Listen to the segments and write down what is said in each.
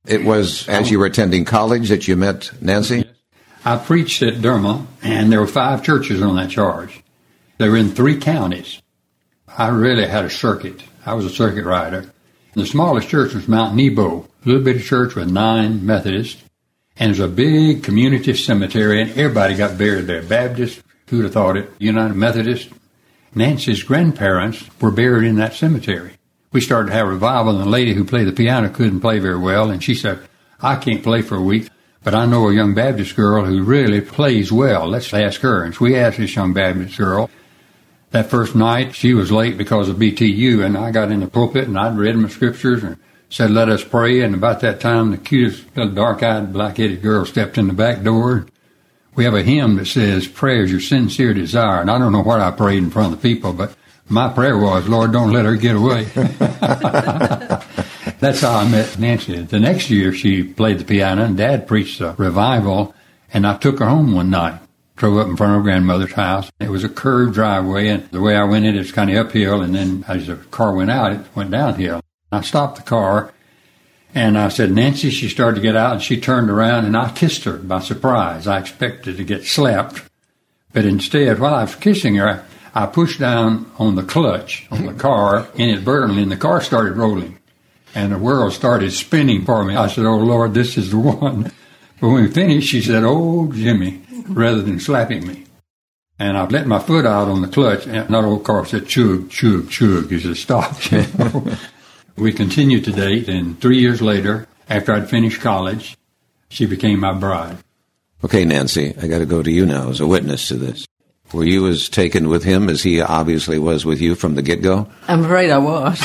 It was as you were attending college that you met Nancy? Yes. I preached at Derma, and there were 5 churches on that charge. They were in 3 counties. I really had a circuit. I was a circuit rider. The smallest church was Mount Nebo, a little bitty church with 9 Methodists. And there's a big community cemetery, and everybody got buried there. Baptist, who'd have thought it, United Methodist. Nancy's grandparents were buried in that cemetery. We started to have revival, and the lady who played the piano couldn't play very well, and she said, I can't play for a week, but I know a young Baptist girl who really plays well. Let's ask her. And so we asked this young Baptist girl. That first night, she was late because of BTU, and I got in the pulpit, and I'd read my scriptures and said, let us pray. And about that time, the cutest little dark-eyed, black-headed girl stepped in the back door. We have a hymn that says, prayer is your sincere desire. And I don't know what I prayed in front of the people, but my prayer was, Lord, don't let her get away. That's how I met Nancy. The next year, she played the piano, and Dad preached a revival, and I took her home one night. Drove up in front of her grandmother's house. It was a curved driveway, and the way I went in, it's kind of uphill, and then as the car went out, it went downhill. I stopped the car, and I said, Nancy. She started to get out, and she turned around, and I kissed her by surprise. I expected to get slapped, but instead, while I was kissing her, I pushed down on the clutch on the car, inadvertently, and the car started rolling, and the world started spinning for me. I said, oh, Lord, this is the one. But when we finished, she said, oh, Jimmy, rather than slapping me. And I let my foot out on the clutch, and that old car said, chug, chug, chug. He said, stop. We continued to date, and 3 years later, after I'd finished college, she became my bride. Okay, Nancy, I got to go to you now as a witness to this. Were you as taken with him as he obviously was with you from the get-go? I'm afraid I was.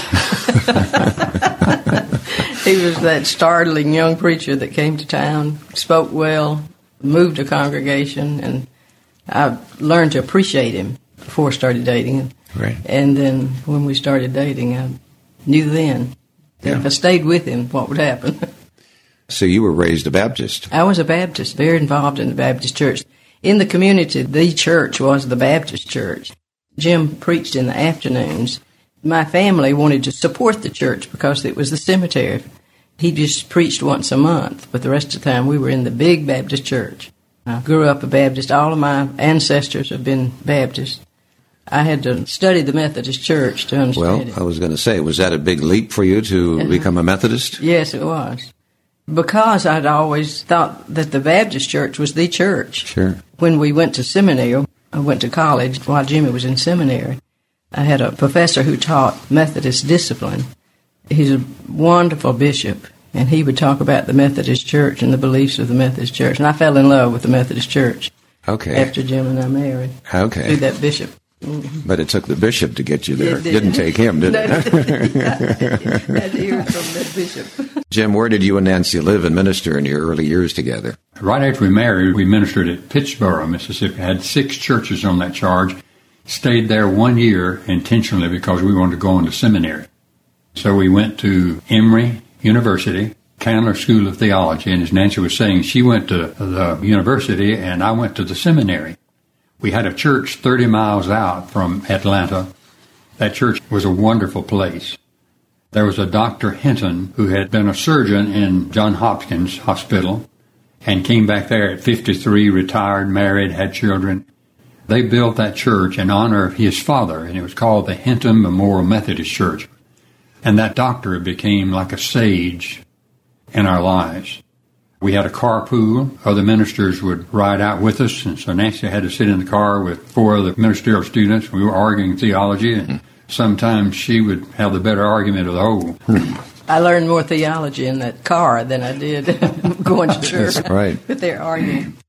He was that startling young preacher that came to town, spoke well, moved a congregation, and I learned to appreciate him before I started dating. Right. And then when we started dating, I knew then that if I stayed with him, what would happen. So you were raised a Baptist. I was a Baptist, very involved in the Baptist church. In the community, the church was the Baptist church. Jim preached in the afternoons. My family wanted to support the church because it was the cemetery. He just preached once a month, but the rest of the time we were in the big Baptist church. I grew up a Baptist. All of my ancestors have been Baptist. I had to study the Methodist church to understand it. Well, I was going to say, was that a big leap for you to become a Methodist? Yes, it was. Because I'd always thought that the Baptist church was the church. Sure. When we went to seminary, I went to college while Jimmy was in seminary. I had a professor who taught Methodist discipline. He's a wonderful bishop, and he would talk about the Methodist church and the beliefs of the Methodist church. And I fell in love with the Methodist church after Jim and I married. Through that bishop. Mm-hmm. But it took the bishop to get you there. It didn't take him, did it? I had to hear it from that bishop. Jim, where did you and Nancy live and minister in your early years together? Right after we married, we ministered at Pittsboro, Mississippi. Had 6 churches on that charge. Stayed there 1 year intentionally because we wanted to go into seminary. So we went to Emory University, Candler School of Theology, and as Nancy was saying, she went to the university and I went to the seminary. We had a church 30 miles out from Atlanta. That church was a wonderful place. There was a Dr. Hinton who had been a surgeon in Johns Hopkins Hospital and came back there at 53, retired, married, had children. They built that church in honor of his father, and it was called the Hinton Memorial Methodist Church. And that doctor became like a sage in our lives. We had a carpool. Other ministers would ride out with us, and so Nancy had to sit in the car with 4 other ministerial students. We were arguing theology, and sometimes she would have the better argument of the whole. I learned more theology in that car than I did going to church. That's right. But they're arguing.